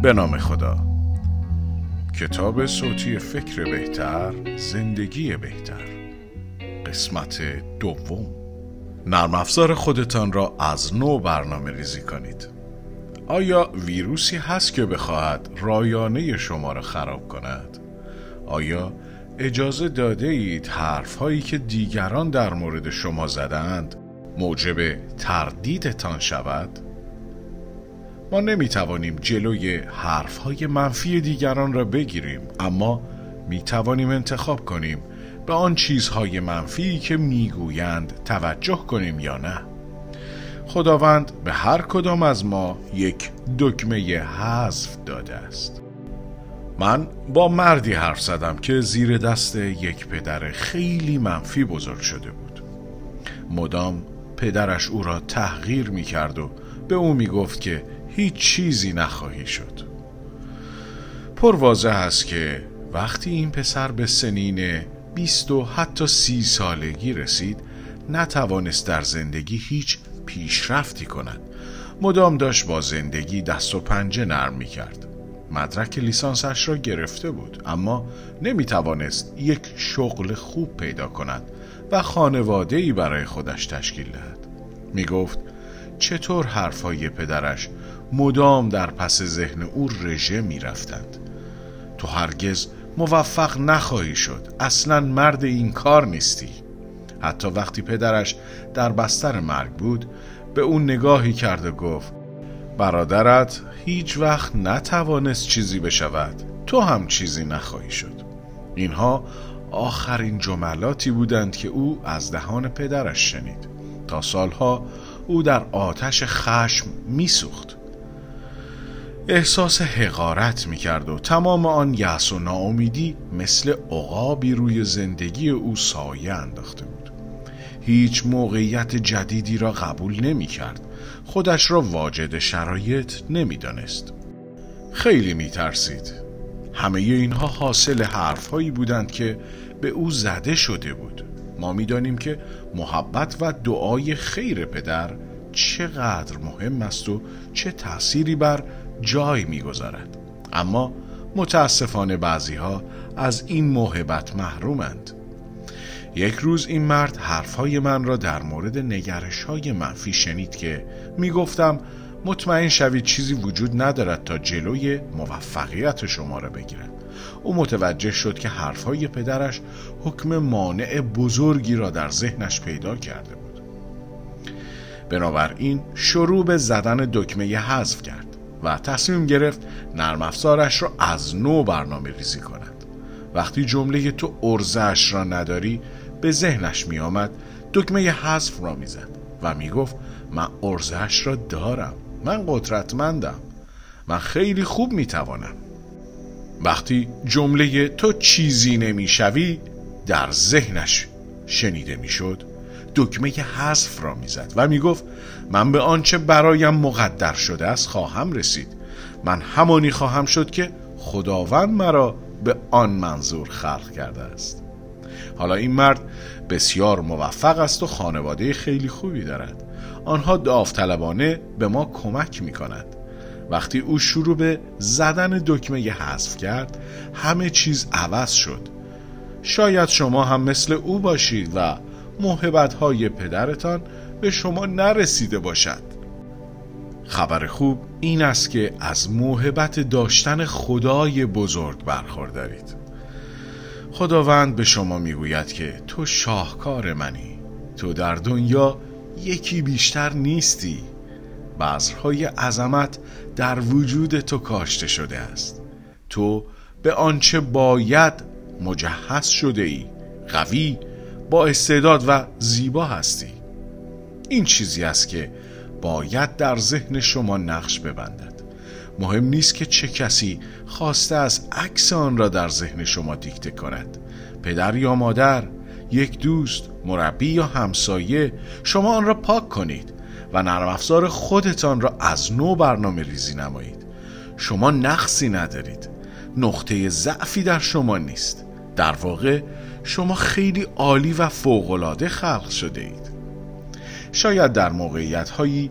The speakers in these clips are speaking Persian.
به نام خدا. کتاب صوتی فکر بهتر، زندگی بهتر، قسمت دوم. نرم افزار خودتان را از نو برنامه ریزی کنید. آیا ویروسی هست که بخواهد رایانه شما را خراب کند؟ آیا اجازه داده اید حرف هایی که دیگران در مورد شما زدند موجب تردیدتان شود؟ ما نمی توانیم جلوی حرف های منفی دیگران را بگیریم، اما می توانیم انتخاب کنیم به آن چیزهای منفی که می گویند توجه کنیم یا نه. خداوند به هر کدام از ما یک دکمه حذف داده است. من با مردی حرف زدم که زیر دست یک پدر خیلی منفی بزرگ شده بود. مدام پدرش او را تحقیر می کرد و به او می گفت که هیچ چیزی نخواهی شد. پرواضح است که وقتی این پسر به سنین 20 و حتی 30 سالگی رسید، نتوانست در زندگی هیچ پیشرفتی کند. مدام داشت با زندگی دست و پنجه نرم می کرد. مدرک لیسانسش را گرفته بود، اما نمی توانست یک شغل خوب پیدا کند و خانواده‌ای برای خودش تشکیل دهد. می گفت چطور حرفای پدرش مدام در پس ذهن او رژه می رفتند. تو هرگز موفق نخواهی شد، اصلا مرد این کار نیستی. حتی وقتی پدرش در بستر مرگ بود به اون نگاهی کرد و گفت برادرت هیچ وقت نتوانست چیزی بشود، تو هم چیزی نخواهی شد. اینها آخرین جملاتی بودند که او از دهان پدرش شنید. تا سالها او در آتش خشم میسوخت. احساس حقارت میکرد و تمام آن یأس و ناامیدی مثل عقابی روی زندگی او سایه انداخته بود. هیچ موقعیت جدیدی را قبول نمیکرد. خودش را واجد شرایط نمیدانست. خیلی میترسید. همه اینها حاصل حرفهایی بودند که به او زده شده بود. ما میدانیم که محبت و دعای خیر پدر چقدر مهم است و چه تأثیری بر جای میگذارد، اما متاسفانه بعضیها از این موهبت محرومند. یک روز این مرد حرفهای من را در مورد نگرش‌های منفی شنید که میگفتم مطمئن شوید چیزی وجود ندارد تا جلوی موفقیت شما را بگیرد. او متوجه شد که حرفهای پدرش حکم مانع بزرگی را در ذهنش پیدا کرده بود. بنابراین شروع به زدن دکمه حذف کرد و تصمیم گرفت نرم افزارش را از نو برنامه ریزی کند. وقتی جمله تو ارزش را نداری به ذهنش می آمد، دکمه حذف را می زد و می گفت من ارزش را دارم، من قدرتمندم، من خیلی خوب می توانم. وقتی جمله تو چیزی نمی شوی در ذهنش شنیده می شد، دکمه حذف را می زد و می گفت من به آنچه برایم مقدر شده است خواهم رسید. من همانی خواهم شد که خداوند مرا به آن منظور خلق کرده است. حالا این مرد بسیار موفق است و خانواده خیلی خوبی دارد. آنها داوطلبانه به ما کمک می کند. وقتی او شروع به زدن دکمه حذف کرد، همه چیز عوض شد. شاید شما هم مثل او باشید و موهبت‌های پدرتان به شما نرسیده باشد. خبر خوب این است که از موهبت داشتن خدای بزرگ برخوردارید. خداوند به شما میگوید که تو شاهکار منی، تو در دنیا یکی بیشتر نیستی. بذرهای عظمت در وجود تو کاشته شده است. تو به آنچه باید مجهز شده ای، قوی، با استعداد و زیبا هستی. این چیزی است که باید در ذهن شما نقش ببندد. مهم نیست که چه کسی خواسته از عکس آن را در ذهن شما دیکته کند. پدر یا مادر، یک دوست، مربی یا همسایه، شما آن را پاک کنید و نرم افزار خودتان را از نو برنامه ریزی نمایید. شما نقصی ندارید. نقطه ضعفی در شما نیست. در واقع شما خیلی عالی و فوق‌العاده خلق شده اید. شاید در موقعیت‌هایی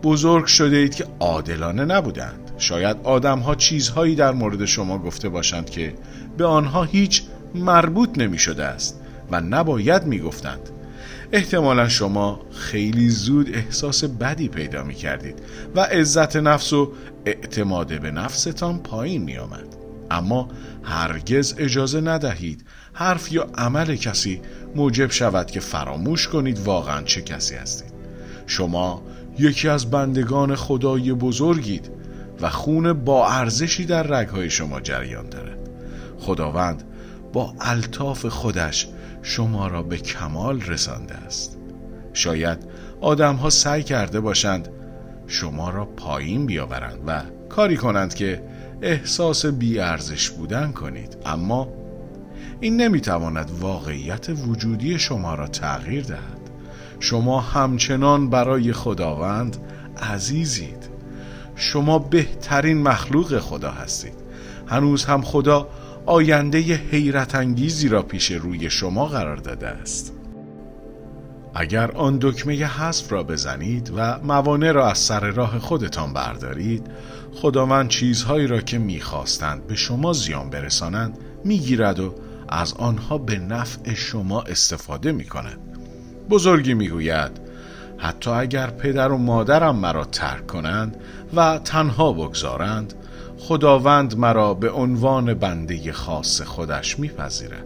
بزرگ شده اید که عادلانه نبودند. شاید آدم‌ها چیزهایی در مورد شما گفته باشند که به آنها هیچ مربوط نمی شده است و نباید می گفتند. احتمالا شما خیلی زود احساس بدی پیدا می کردید و عزت نفس و اعتماد به نفستان پایین می آمد. اما هرگز اجازه ندهید حرف یا عمل کسی موجب شود که فراموش کنید واقعا چه کسی هستید. شما یکی از بندگان خدای بزرگید و خون با ارزشی در رگ‌های شما جریان دارد. خداوند با الطاف خودش شما را به کمال رسانده است. شاید آدم‌ها سعی کرده باشند شما را پایین بیاورند و کاری کنند که احساس بی‌ارزش بودن کنید، اما این نمیتواند واقعیت وجودی شما را تغییر دهد. شما همچنان برای خداوند عزیزید. شما بهترین مخلوق خدا هستید. هنوز هم خدا آینده حیرت انگیزی را پیش روی شما قرار داده است. اگر آن دکمه حذف را بزنید و موانع را از سر راه خودتان بردارید، خداوند چیزهایی را که می‌خواستند به شما زیان برسانند می‌گیرد و از آنها به نفع شما استفاده می‌کند. بزرگی می‌گوید حتی اگر پدر و مادرم مرا ترک کنند و تنها بگذارند، خداوند مرا به عنوان بنده خاص خودش می‌پذیرد.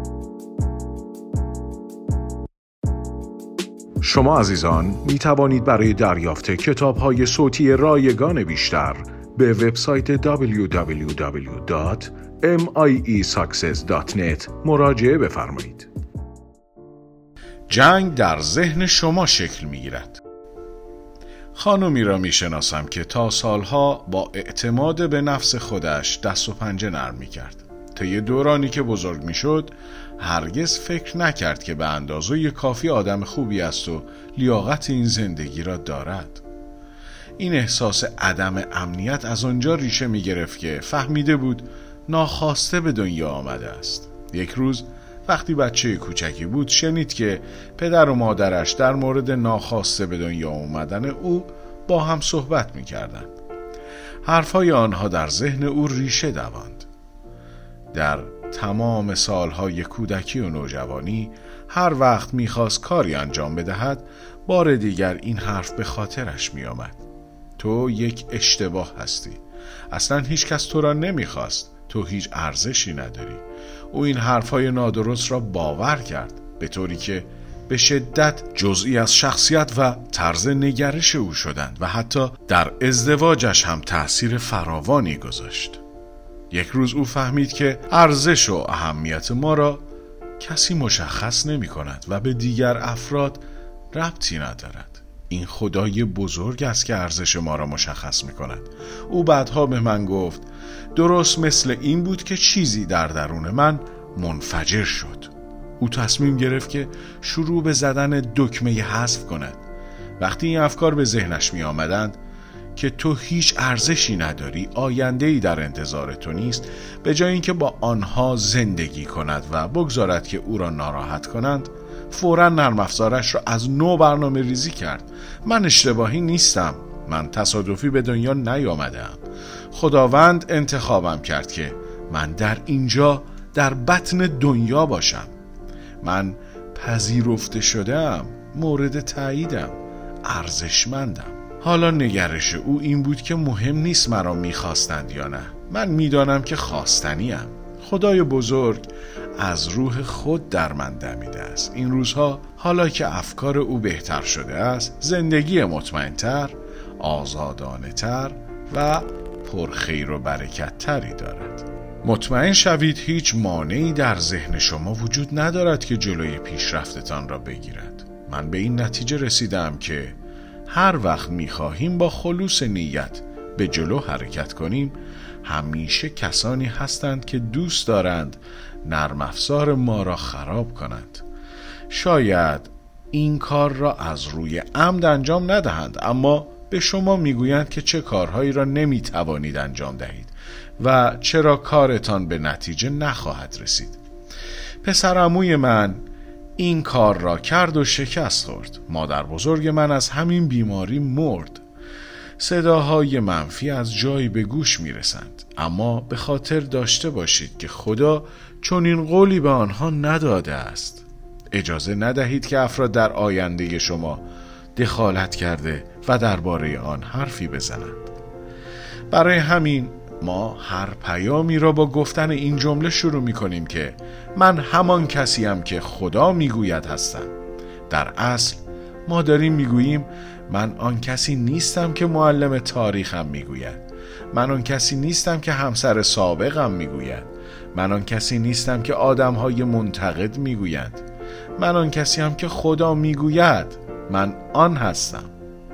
شما عزیزان می توانید برای دریافت کتاب‌های صوتی رایگان بیشتر به وبسایت www.miesuccess.net مراجعه بفرمایید. جنگ در ذهن شما شکل می‌گیرد. خانمی را می‌شناسم که تا سالها با اعتماد به نفس خودش دست و پنجه نرم می‌کرد. طی دورانی که بزرگ می‌شد هرگز فکر نکرد که به اندازه کافی آدم خوبی است و لیاقت این زندگی را دارد. این احساس عدم امنیت از آنجا ریشه می‌گرفت که فهمیده بود ناخواسته به دنیا آمده است. یک روز وقتی بچه کوچکی بود شنید که پدر و مادرش در مورد ناخواسته به دنیا آمدن او با هم صحبت می‌کردند. حرفهای آنها در ذهن او ریشه دواند. در تمام سالهای کودکی و نوجوانی هر وقت می‌خواست کاری انجام بدهد بار دیگر این حرف به خاطرش می‌آمد: تو یک اشتباه هستی. اصلا هیچ کس تو را نمی‌خواست. تو هیچ ارزشی نداری. او این حرفهای نادرست را باور کرد، به طوری که به شدت جزئی از شخصیت و طرز نگرش او شدند و حتی در ازدواجش هم تأثیر فراوانی گذاشت. یک روز او فهمید که ارزش و اهمیت ما را کسی مشخص نمی کند و به دیگر افراد ربطی ندارد. این خدای بزرگ است که ارزش ما را مشخص می کند. او بعدها به من گفت درست مثل این بود که چیزی در درون من منفجر شد. او تصمیم گرفت که شروع به زدن دکمه حذف کند. وقتی این افکار به ذهنش می آمدند که تو هیچ ارزشی نداری، آینده‌ای در انتظار تو نیست، به جای اینکه با آنها زندگی کند و بگذارد که او را ناراحت کنند، فوراً نرم افزارش را از نو برنامه ریزی کرد. من اشتباهی نیستم. من تصادفی به دنیا نیامدم. خداوند انتخابم کرد که من در اینجا در بطن دنیا باشم. من پذیرفته شدم، مورد تاییدم، ارزشمندم. حالا نگرش او این بود که مهم نیست مرا میخواستند یا نه. من میدانم که خواستنیم. خدای بزرگ از روح خود در من دمیده است. این روزها حالا که افکار او بهتر شده است، زندگی مطمئن‌تر، آزادانه‌تر و پرخیر و برکت تری دارد. مطمئن شوید هیچ مانعی در ذهن شما وجود ندارد که جلوی پیشرفتتان را بگیرد. من به این نتیجه رسیدم که هر وقت می‌خواهیم با خلوص نیت به جلو حرکت کنیم، همیشه کسانی هستند که دوست دارند نرم افزار ما را خراب کنند. شاید این کار را از روی عمد انجام ندهند، اما به شما میگویند که چه کارهایی را نمیتوانید انجام دهید و چرا کارتان به نتیجه نخواهد رسید. پسر عموی من این کار را کرد و شکست خورد. مادر بزرگ من از همین بیماری مرد. صداهای منفی از جایی به گوش میرسند، اما به خاطر داشته باشید که خدا چنین قولی به آنها نداده است. اجازه ندهید که افراد در آینده شما دخالت کرده و درباره آن حرفی بزنند. برای همین ما هر پیامی را با گفتن این جمله شروع می کنیم که من همان کسیم که خدا می گوید هستم. در اصل ما داریم می گوییم من آن کسی نیستم که معلم تاریخم می گوید. من آن کسی نیستم که همسر سابقم می گوید. من آن کسی نیستم که آدمهای منتقد می گویند. من آن کسی هم که خدا می گوید. من آن هستم.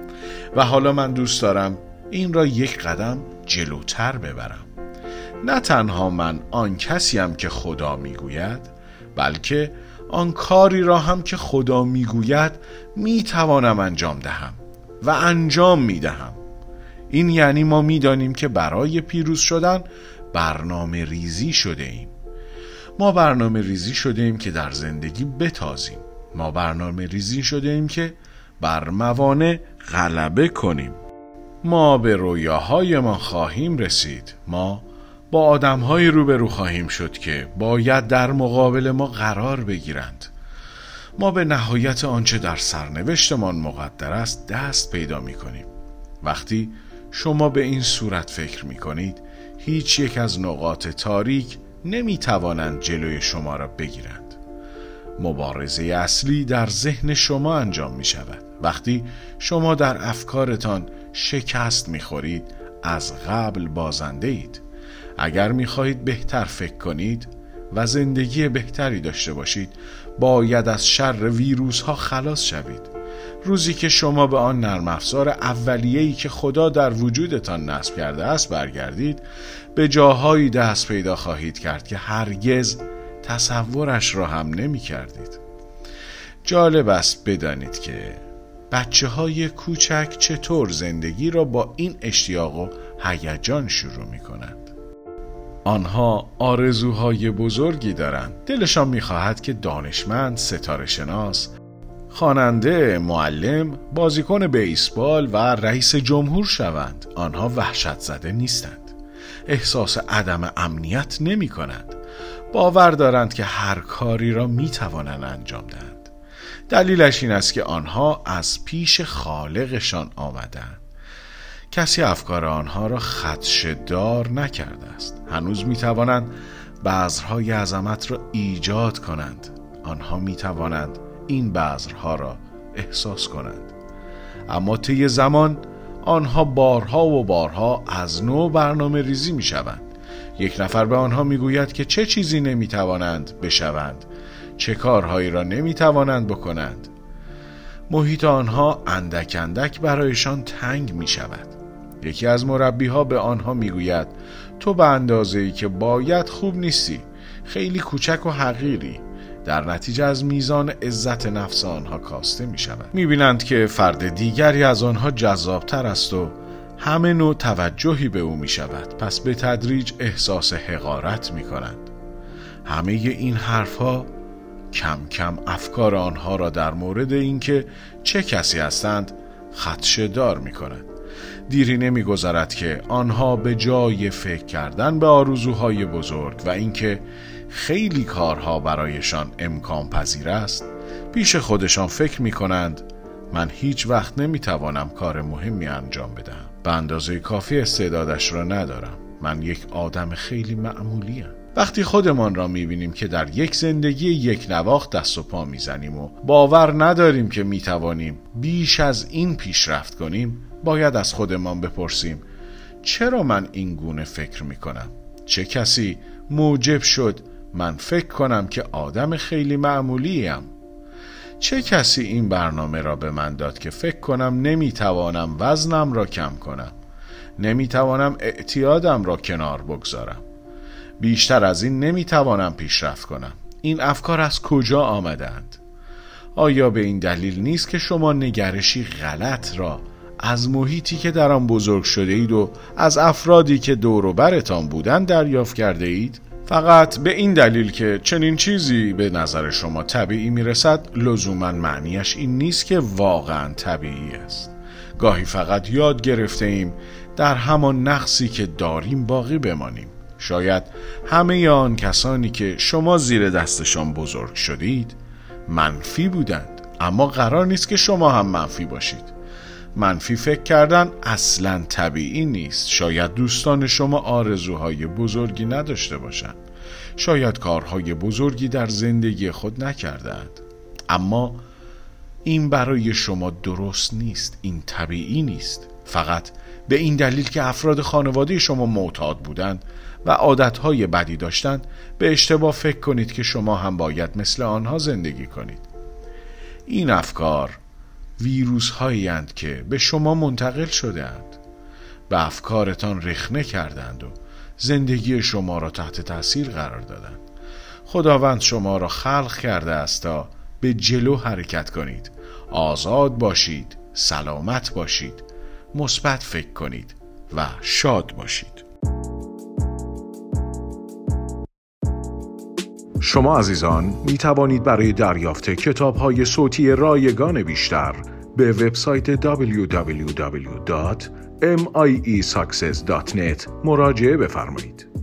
و حالا من دوست دارم این را یک قدم جلوتر ببرم. نه تنها من آن کسیم که خدا میگوید، بلکه آن کاری را هم که خدا میگوید میتوانم انجام دهم و انجام میدهم. این یعنی ما میدانیم که برای پیروز شدن برنامه ریزی شده ایم. ما برنامه ریزی شده ایم که در زندگی بتازیم. ما برنامه ریزی شده ایم که بر موانع غلبه کنیم. ما به رویاهای ما خواهیم رسید. ما با آدم‌های روبرو خواهیم شد که باید در مقابل ما قرار بگیرند. ما به نهایت آنچه در سرنوشتمان مقدر است دست پیدا می‌کنیم. وقتی شما به این صورت فکر می‌کنید، هیچ یک از نقاط تاریک نمی‌توانند جلوی شما را بگیرند. مبارزه اصلی در ذهن شما انجام می‌شود. وقتی شما در افکارتان شکست می‌خورید، از قبل بازنده اید. اگر می‌خواهید بهتر فکر کنید و زندگی بهتری داشته باشید، باید از شر ویروس‌ها خلاص شوید. روزی که شما به آن نرم افزار اولیه‌ای که خدا در وجودتان نصب کرده است برگردید، به جاهایی دست پیدا خواهید کرد که هرگز تصورش را هم نمی کردید. جالب است بدانید که بچه‌های کوچک چطور زندگی را با این اشتیاق و هیجان شروع می کنند. آنها آرزوهای بزرگی دارند. دلشان می خواهد که دانشمند، ستاره شناس، خواننده، معلم، بازیکن بیسبال و رئیس جمهور شوند. آنها وحشت زده نیستند. احساس عدم امنیت نمی کنند. باور دارند که هر کاری را می توانند انجام دهند. دلیلش این است که آنها از پیش خالقشان آمدند. کسی افکار آنها را خدشه‌دار نکرده است. هنوز می توانند بذرهای عظمت را ایجاد کنند. آنها می توانند این بذرها را احساس کنند. اما طی زمان آنها بارها و بارها از نو برنامه ریزی می شوند. یک نفر به آنها می گوید که چه چیزی نمی توانند بشوند، چه کارهایی را نمی توانند بکنند. محیط آنها اندک اندک برایشان تنگ می شود. یکی از مربیها به آنها می گوید تو به اندازه‌ای که باید خوب نیستی، خیلی کوچک و حقیری. در نتیجه از میزان عزت نفس آنها کاسته می شود. می بینند که فرد دیگری از آنها جذابتر است و همه نوع توجهی به او می شود. پس به تدریج احساس حقارت می کنند. همه این حرفها کم کم افکار آنها را در مورد اینکه چه کسی هستند خدشه‌دار می کنند. دیری نمی گذرد که آنها به جای فکر کردن به آرزوهای بزرگ و اینکه خیلی کارها برایشان امکان پذیر است، پیش خودشان فکر می کنند من هیچ وقت نمی توانم کار مهمی انجام بدهم. به اندازه کافی استعدادش را ندارم. من یک آدم خیلی معمولیم. وقتی خودمان را می بینیم که در یک زندگی یک نواخت دست و پا می زنیم و باور نداریم که می توانیم بیش از این پیشرفت کنیم، باید از خودمان بپرسیم چرا من این گونه فکر می کنم؟ چه کسی موجب شد من فکر کنم که آدم خیلی معمولیم؟ چه کسی این برنامه را به من داد که فکر کنم نمیتوانم وزنم را کم کنم، نمیتوانم اعتیادم را کنار بگذارم، بیشتر از این نمیتوانم پیشرفت کنم؟ این افکار از کجا آمدند؟ آیا به این دلیل نیست که شما نگرشی غلط را از محیطی که در آن بزرگ شده اید و از افرادی که دور و برتان بودند دریافت کرده اید؟ فقط به این دلیل که چنین چیزی به نظر شما طبیعی میرسد لزوماً معنیش این نیست که واقعاً طبیعی است. گاهی فقط یاد گرفته ایم در همان نقصی که داریم باقی بمانیم. شاید همه آن کسانی که شما زیر دستشان بزرگ شدید منفی بودند، اما قرار نیست که شما هم منفی باشید. منفی فکر کردن اصلا طبیعی نیست. شاید دوستان شما آرزوهای بزرگی نداشته باشند، شاید کارهای بزرگی در زندگی خود نکردند، اما این برای شما درست نیست، این طبیعی نیست. فقط به این دلیل که افراد خانواده شما معتاد بودند و عادتهای بدی داشتند به اشتباه فکر کنید که شما هم باید مثل آنها زندگی کنید. این افکار ویروس هایی اند که به شما منتقل شده اند، به افکارتان رخنه کردند و زندگی شما را تحت تاثیر قرار دادند. خداوند شما را خلق کرده است تا به جلو حرکت کنید، آزاد باشید، سلامت باشید، مثبت فکر کنید و شاد باشید. شما عزیزان می توانید برای دریافت کتاب‌های صوتی رایگان بیشتر به وبسایت www.miesuccess.net مراجعه بفرمایید.